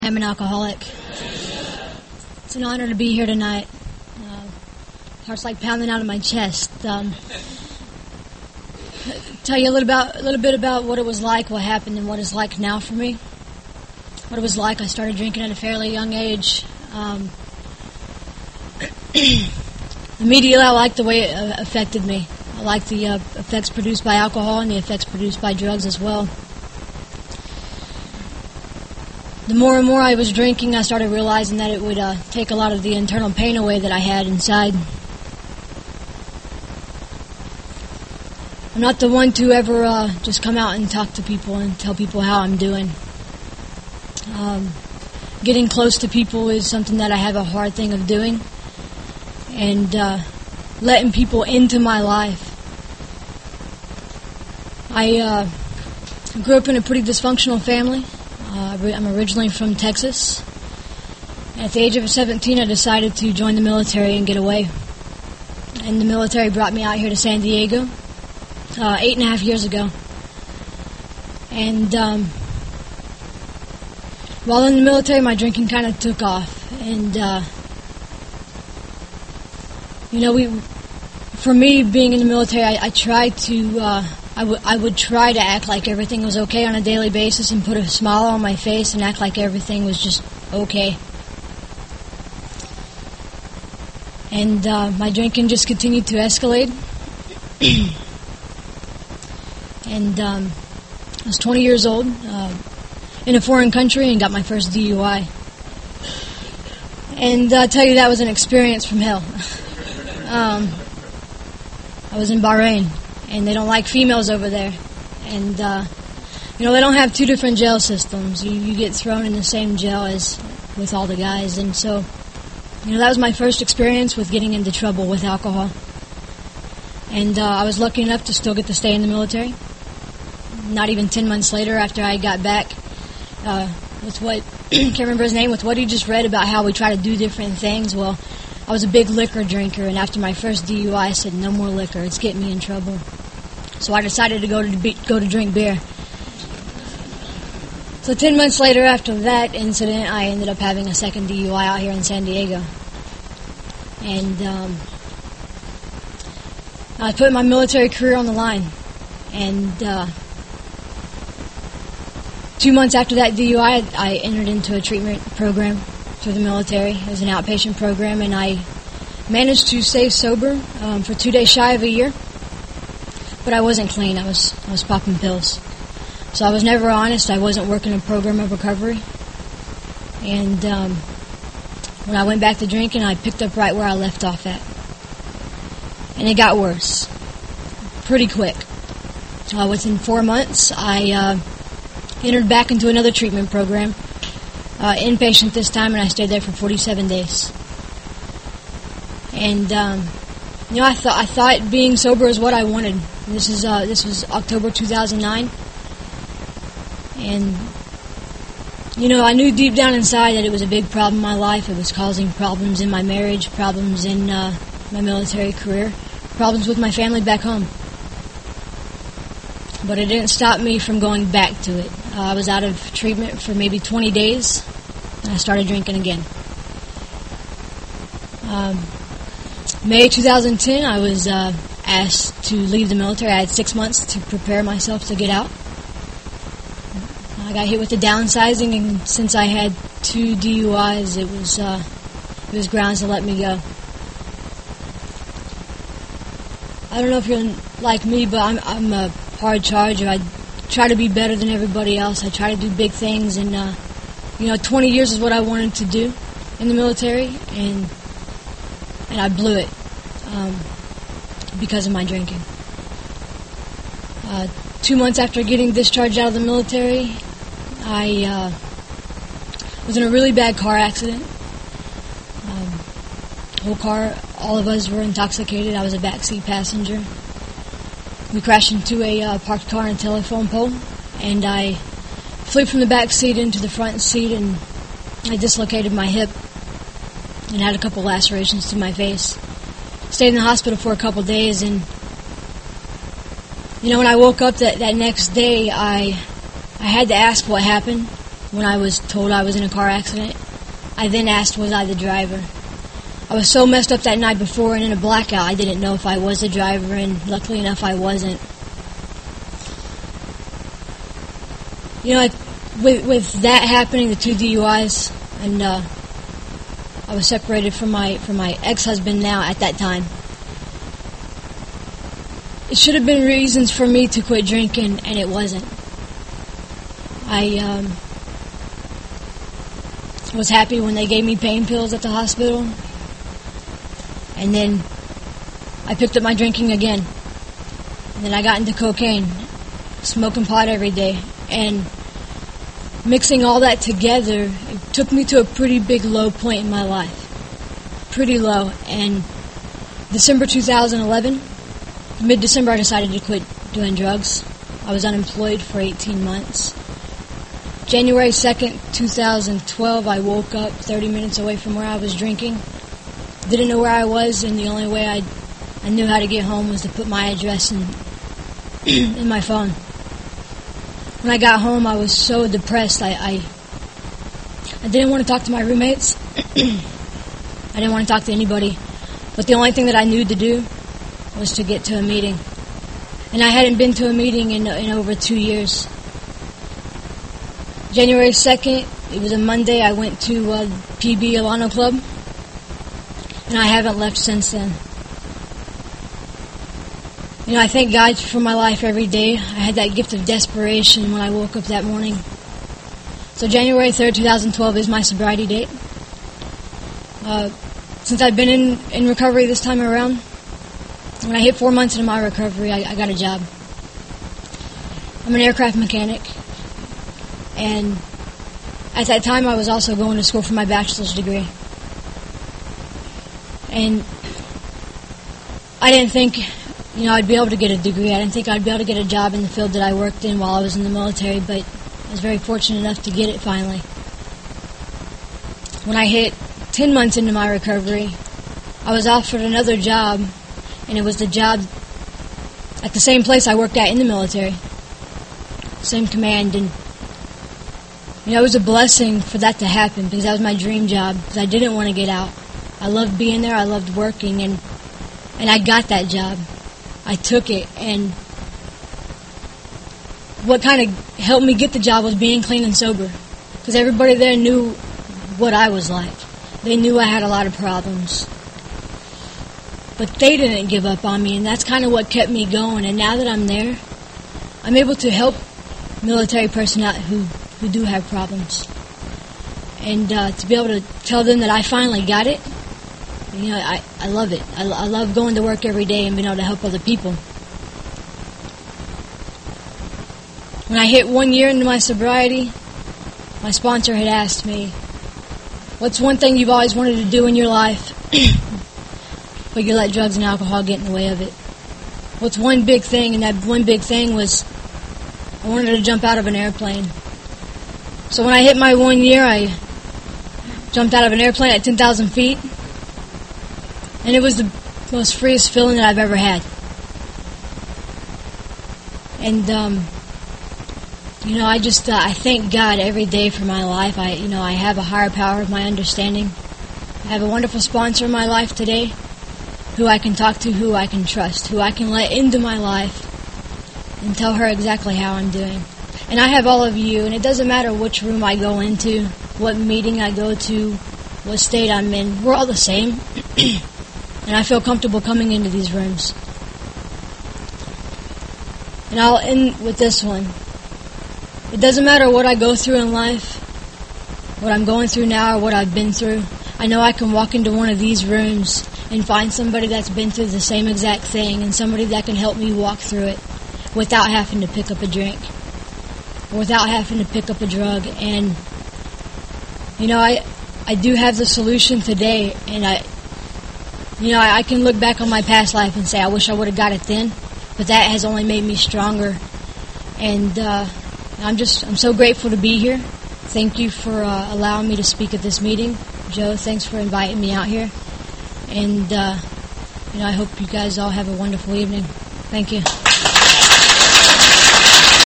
I'm an alcoholic. It's an honor to be here tonight. Heart's like pounding out of my chest. Tell you a little bit about what it was like, what happened, and what it's like now for me. What it was like, I started drinking at a fairly young age. Immediately, I liked the way it affected me. I liked the effects produced by alcohol and the effects produced by drugs as well. The more and more I was drinking, I started realizing that it would take a lot of the internal pain away that I had inside. I'm not the one to ever just come out and talk to people and tell people how I'm doing. Getting close to people is something that I have a hard thing of doing. And letting people into my life. I grew up in a pretty dysfunctional family. I'm originally from Texas. At the age of 17, I decided to join the military and get away. And the military brought me out here to San Diego 8.5 years ago. And while in the military, my drinking kind of took off. And, for me, being in the military, I tried to... I would try to act like everything was okay on a daily basis and put a smile on my face and act like everything was just okay. And my drinking just continued to escalate. And I was 20 years old in a foreign country and got my first DUI. And I'll tell you, that was an experience from hell. I was in Bahrain. And they don't like females over there. And, they don't have two different jail systems. You get thrown in the same jail as with all the guys. And so, that was my first experience with getting into trouble with alcohol. And I was lucky enough to still get to stay in the military. Not even 10 months later, after I got back, with what, can't remember his name, with what he just read about how we try to do different things. Well, I was a big liquor drinker, and after my first DUI, I said, no more liquor. It's getting me in trouble. So I decided to go to drink beer. So 10 months later, after that incident, I ended up having a second DUI out here in San Diego. And I put my military career on the line. And 2 months after that DUI, I entered into a treatment program through the military. It was an outpatient program, and I managed to stay sober for 2 days shy of a year. But I wasn't clean. I was popping pills. So I was never honest. I wasn't working a program of recovery. And when I went back to drinking, I picked up right where I left off at. And it got worse. Pretty quick. Within 4 months, I entered back into another treatment program. Inpatient this time, and I stayed there for 47 days. And, I thought being sober is what I wanted. This was October 2009. And, I knew deep down inside that it was a big problem in my life. It was causing problems in my marriage, problems in my military career, problems with my family back home. But it didn't stop me from going back to it. I was out of treatment for maybe 20 days, and I started drinking again. May 2010, I was asked to leave the military. I had 6 months to prepare myself to get out. I got hit with the downsizing, and since I had 2 DUIs, it was grounds to let me go. I don't know if you're like me, but I'm a hard charger. I try to be better than everybody else. I try to do big things, and 20 years is what I wanted to do in the military, and I blew it because of my drinking. 2 months after getting discharged out of the military, I was in a really bad car accident. Whole car, all of us were intoxicated. I was a backseat passenger. We crashed into a parked car and a telephone pole, and I flipped from the back seat into the front seat, and I dislocated my hip and had a couple lacerations to my face. Stayed in the hospital for a couple days, and when I woke up that next day, I had to ask what happened, when I was told I was in a car accident. I then asked, was I the driver? I was so messed up that night before and in a blackout, I didn't know if I was the driver, and luckily enough, I wasn't. You know, with that happening, the 2 DUIs, and I was separated from my ex-husband now at that time. It should have been reasons for me to quit drinking, and it wasn't. I was happy when they gave me pain pills at the hospital, and then I picked up my drinking again. And then I got into cocaine, smoking pot every day, and mixing all that together, it took me to a pretty big low point in my life. Pretty low. And December 2011, mid-December, I decided to quit doing drugs. I was unemployed for 18 months. January 2nd, 2012, I woke up 30 minutes away from where I was drinking. Didn't know where I was, and the only way I knew how to get home was to put my address in my phone. When I got home, I was so depressed. I didn't want to talk to my roommates. I didn't want to talk to anybody. But the only thing that I knew to do was to get to a meeting. And I hadn't been to a meeting in over 2 years. January 2nd, it was a Monday, I went to PB Alano Club, and I haven't left since then. You know, I thank God for my life every day. I had that gift of desperation when I woke up that morning. So January 3rd, 2012 is my sobriety date. Since I've been in recovery this time around, when I hit 4 months into my recovery, I got a job. I'm an aircraft mechanic. And at that time, I was also going to school for my bachelor's degree. And I didn't think, you know, I'd be able to get a degree. I didn't think I'd be able to get a job in the field that I worked in while I was in the military, but I was very fortunate enough to get it finally. When I hit 10 months into my recovery, I was offered another job, and it was the job at the same place I worked at in the military. Same command, and you know, it was a blessing for that to happen because that was my dream job because I didn't want to get out. I loved being there. I loved working, and I got that job. I took it, and what kind of helped me get the job was being clean and sober because everybody there knew what I was like. They knew I had a lot of problems. But they didn't give up on me, and that's kind of what kept me going. And now that I'm there, I'm able to help military personnel who do have problems. And to be able to tell them that I finally got it, you know, I love it. I love going to work every day and being able to help other people. When I hit 1 year into my sobriety, my sponsor had asked me, what's one thing you've always wanted to do in your life, but you let drugs and alcohol get in the way of it? What's one big thing? And that one big thing was I wanted to jump out of an airplane. So when I hit my 1 year, I jumped out of an airplane at 10,000 feet. And it was the most freest feeling that I've ever had. And, you know, I thank God every day for my life. I have a higher power of my understanding. I have a wonderful sponsor in my life today who I can talk to, who I can trust, who I can let into my life and tell her exactly how I'm doing. And I have all of you, and it doesn't matter which room I go into, what meeting I go to, what state I'm in. We're all the same. And I feel comfortable coming into these rooms. And I'll end with this one. It doesn't matter what I go through in life, what I'm going through now or what I've been through. I know I can walk into one of these rooms and find somebody that's been through the same exact thing and somebody that can help me walk through it without having to pick up a drink, without having to pick up a drug. And, you know, I do have the solution today, and I can look back on my past life and say, I wish I would have got it then, but that has only made me stronger. And I'm so grateful to be here. Thank you for allowing me to speak at this meeting. Joe, thanks for inviting me out here. And, I hope you guys all have a wonderful evening. Thank you.